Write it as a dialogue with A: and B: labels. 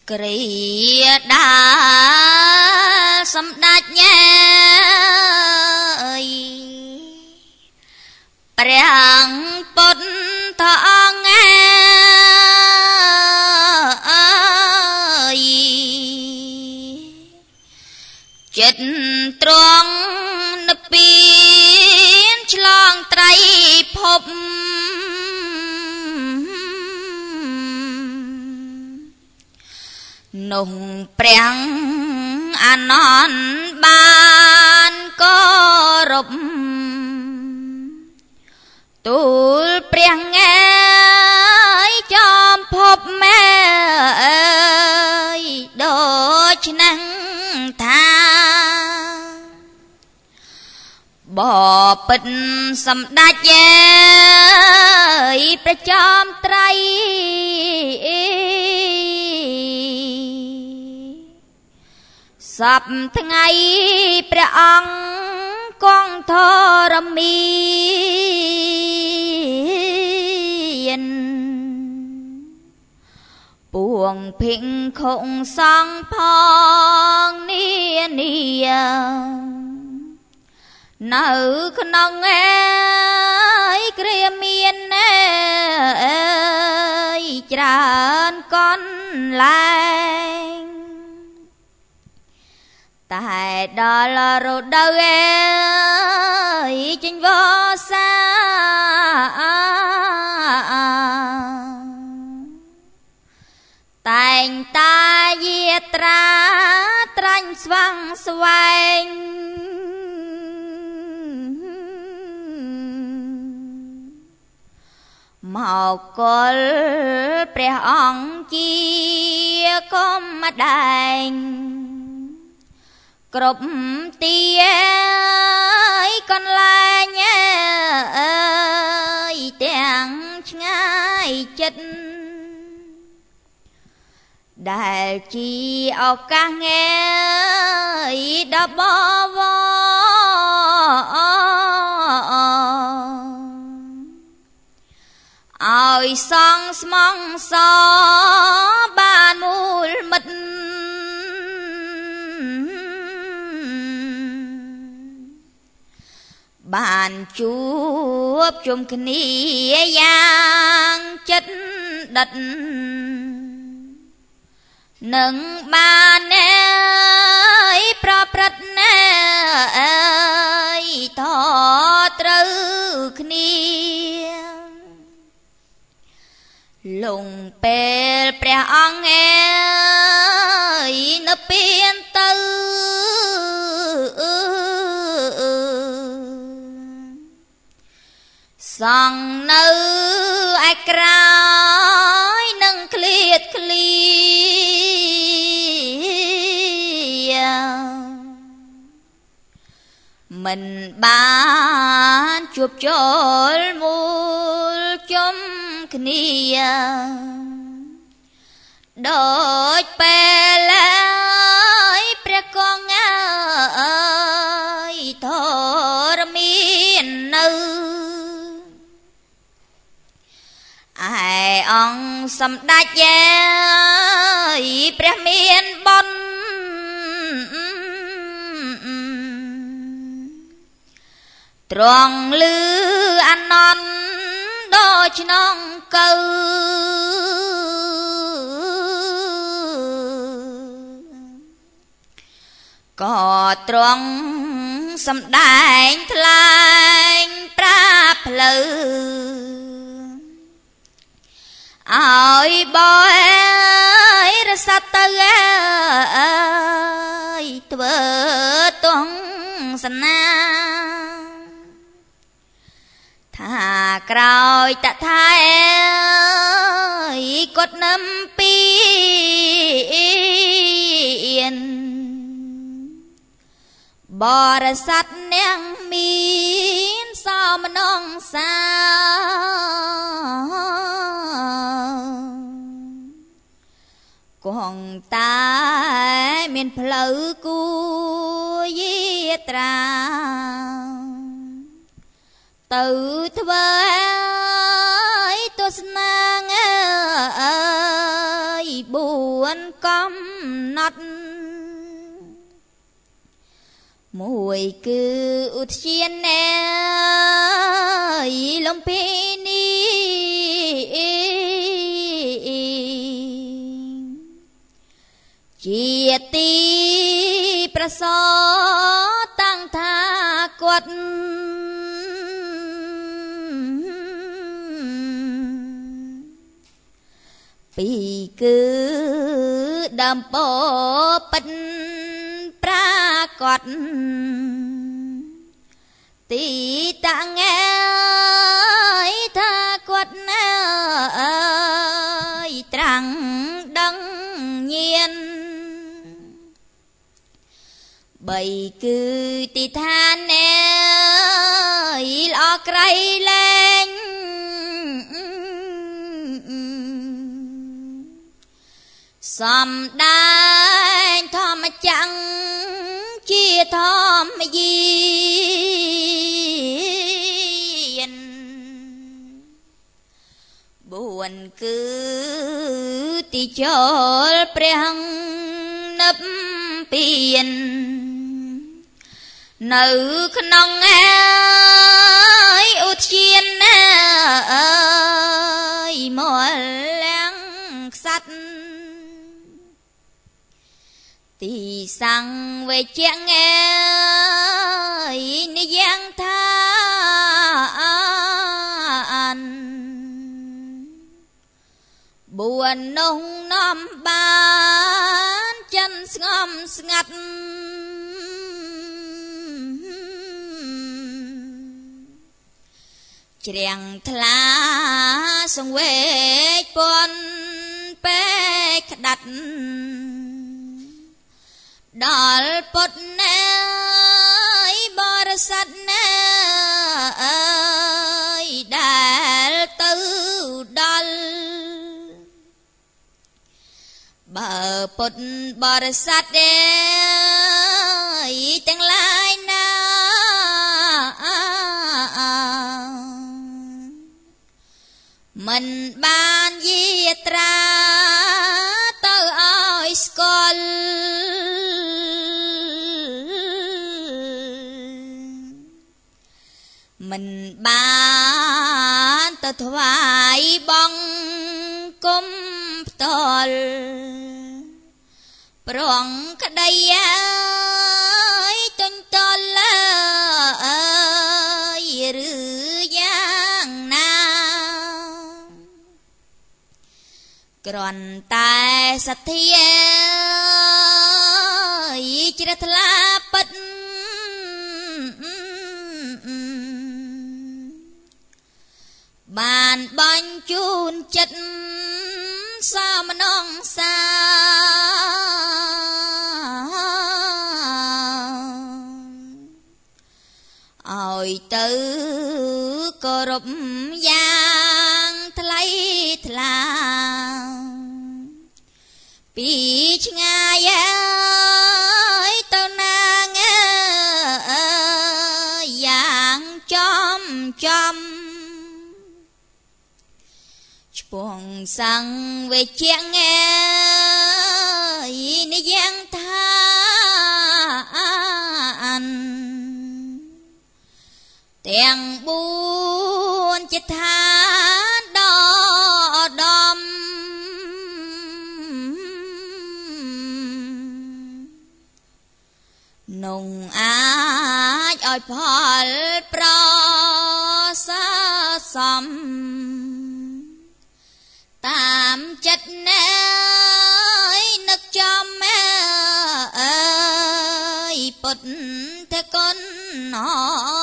A: គ្រាដាសម្ដេចញ៉ែព្រះពុទ្ធអង្គចិត្តត្រង់និព្វានឆ្លងត្រៃភពនោះព្រះអានន្ទបានគោរពទូលព្រះងែចំភពម៉ែដូចនឹងថាបបិទ្ធសម្ដេចព្រះចំត្រៃសពថ្ងៃព្រះអង្គគង់ធរមានពួងភិក្ខុសង្ឃផងនានានៅក្នុងគ្រាមានច្រើនកន្លែងតែដល់រដូវចេញវស្សាតែងតាយាត្រាត្រាញ់ស្វឹងស្វែងមកគល់ព្រះអង្គជាគុំម្ដែងគ្រប់ទីកន្លែងទាំងឆ្ងាយចិត្តដែលជាឱកាសដ៏បវរឲ្យសងស្មងសបានមូលមិត្តបានជួបជុំគ្នាយ៉ាងចិត្តដិតនឹងបានប្រព្រឹត្តថត្រូវគ្នាលងពេលព្រះអង្គនៅពៀនទៅសង់នៅឯក្រោយនឹងឃ្លាតឃ្លាមិនបានជួបជុលមូលជុំគ្នាដូចពេលព្រះគង់ធរមាននៅឯអង្គសម្ដេចព្រះមានបុណ្យត្រង់លឺអានន្ទដូចក្នុងកៅក៏ត្រង់សម្ដែងថ្លែងប្រាប់ផ្លូវឲ្យបរិស័ទទៅធ្វើទស្សនាថាក្រោយតថាគាត់នឹមពីបរិស័ទនាងមានសមនងសាគង់តែមានផ្លូវគួយាត្រាទៅធ្វើទស្សនាបួนកំណត់មួយគឺឧទ្យានណែលំពីនេះជាទីប្រសតាំងថាគាត់ពីគឺដើមពោពិតប្រាកដទីតាំងថាគាត់ត្រាំងដឹងញៀនបីគឺទីឋានល្អក្រៃលែងសំដែងធម្មចាំងជាធម្មយាន4គឺទីចូលព្រះនិព្វាននៅក្នុងឧទ្យានមលាំងខ្សាត់ទីសង្វេជ្ជៈនិយ៉ាងថា4នោះនាំបានចិនស្ងំស្ងាត់ជ្រាំងថ្លាសង្វេគពន់ពេកក្តាត់ដល់ពុទ្ធណាបរិស័ទណាដែលទៅដល់បើពុទ្ធបរិស័ទទាំងឡាយណាមិនបានយាត្រាទៅឲ្យស្គាល់មិនបានទៅថ្វាយបង្គំផ្ទាល់ប្រងក្តីទុញតលឬយ៉ាងណាគ្រាន់តែសទ្ធាជ្រះថ្លាពិតបានបញ្ជូនចិត្តសមនងសាឲ្យទៅគោរពយ៉ាងថ្លៃថ្លាពីឆ្ងាយទៅណាងយ៉ាងចំឆ្ពងសង្វេជ្ជៈនិយ៉ាងថាទាំង4ចិត្តឋានដ៏ដំនងអាចឲ្យផលប្រសើរសំតាមចិត្តណែនឹកចំពុទ្ធគុណ